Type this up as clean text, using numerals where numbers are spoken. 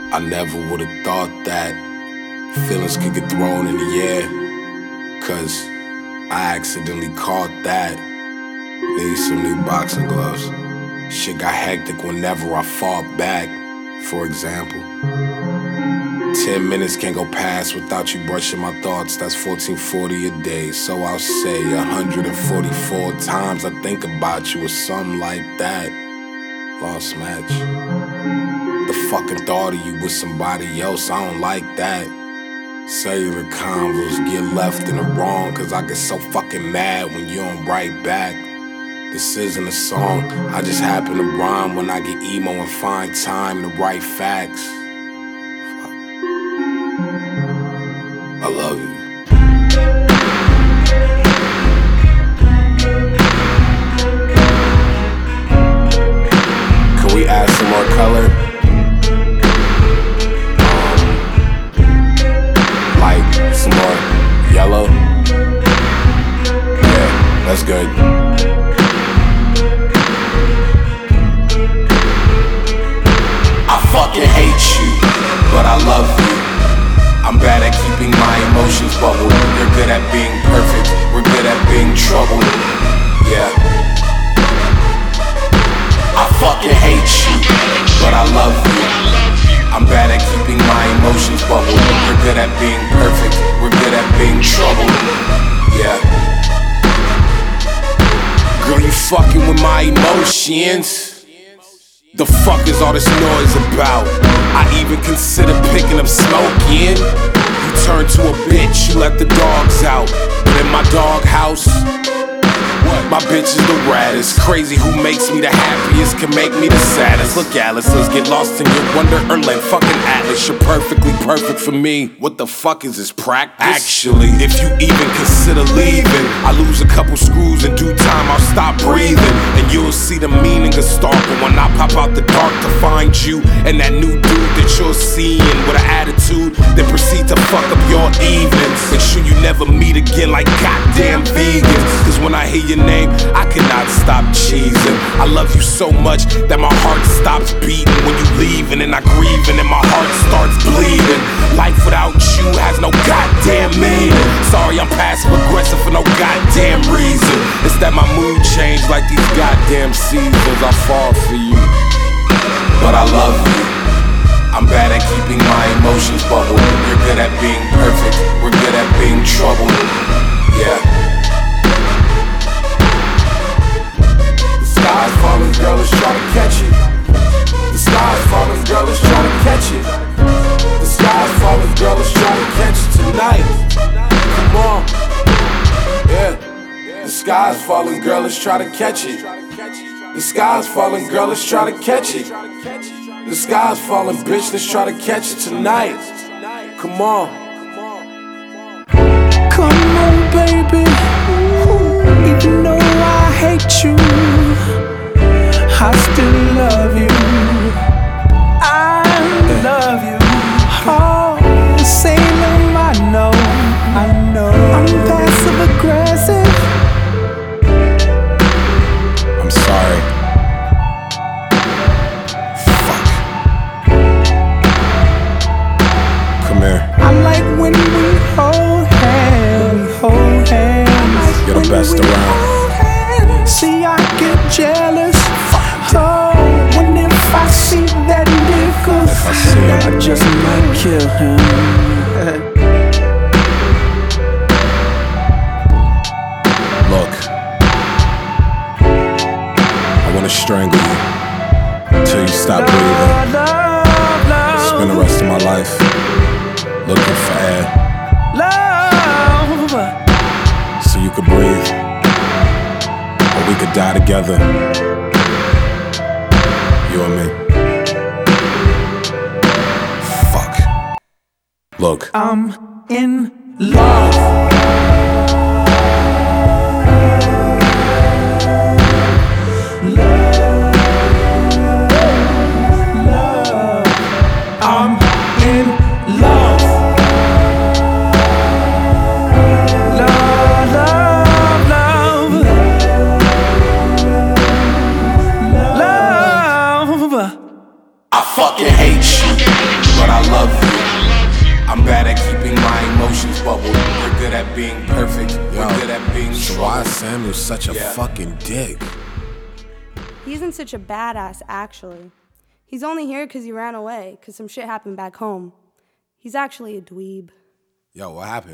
I never would've thought that feelings could get thrown in the air, 'cause I accidentally caught that. Need some new boxing gloves. Shit got hectic whenever I fought back. For example, 10 minutes can't go past without you brushing my thoughts. That's 1440 a day. So I'll say 144 times I think about you or something like that. Lost match. The fucking thought of you with somebody else, I don't like that. Cellular convos get left in the wrong, 'cause I get so fucking mad when you don't write back. This isn't a song, I just happen to rhyme when I get emo and find time to write facts. Fuck. I love you. Can we add some more color? Like some more yellow? Yeah, that's good. I fucking hate you, but I love you. I'm bad at keeping my emotions bubbled. You're good at being perfect, we're good at being troubled. Yeah. I fucking hate you, but I love you. I'm bad at keeping my emotions bubbled. You're good at being perfect, we're good at being troubled. Yeah. Girl, you fucking with my emotions. The fuck is all this noise about? I even consider picking up smoking. You turn to a bitch, you let the dogs out. But in my doghouse, my bitch is the raddest. Crazy who makes me the happiest can make me the saddest. Look, Alice, let's get lost in your wonderland. Fucking Atlas, you're perfectly perfect for me. What the fuck is this practice? Actually, if you even consider leaving, I lose a couple screws in due time, I'll stop breathing. And you'll see the meaning of stalking when I pop out the dark to find you and that new dude that you're seeing with an attitude that proceed to fuck up your evenings. Make sure you never meet again like goddamn vegans. 'Cause when I hear your name, I cannot stop cheesing. I love you so much that my heart stops beating when you leave, and then I grieve and then my heart starts bleeding. Life without you has no goddamn meaning. Sorry, I'm passive aggressive for no goddamn reason. It's that my mood changed like these goddamn seasons. I fall for you, but I love you. I'm bad at keeping my emotions bubbled. You're good at being perfect, we're good at being troubled. Yeah. The sky's falling, girl, let's try to catch it. The sky's falling, girl, let's try to catch it. The sky's falling, girl, let's try to catch it tonight. Come on. Yeah. The sky's falling, girl, let's try to catch it. The sky's falling, girl, let's try to catch it. The sky's falling, bitch, let's try to catch it tonight. Come on. Come on, baby. Even though I hate you, I still love you. I love you. Oh, Salem, I know. I'm passive aggressive. I'm sorry. Fuck. Come here. I like when we hold hands. You're the best around. See, I get jealous. Oh, when if I see that nigga, I just might kill him. Look, I wanna strangle you until you stop breathing. Spend the rest of my life looking for air, so you could breathe, or we could die together, you and me. Fuck. Look, I'm in love. I'm in love. I fucking hate you, but I love you. I'm bad at keeping my emotions bubbled. We're good at being perfect. We're good at being So why is Samuel such a fucking dick? He isn't such a badass, actually. He's only here because he ran away, because some shit happened back home. He's actually a dweeb. Yo, what happened?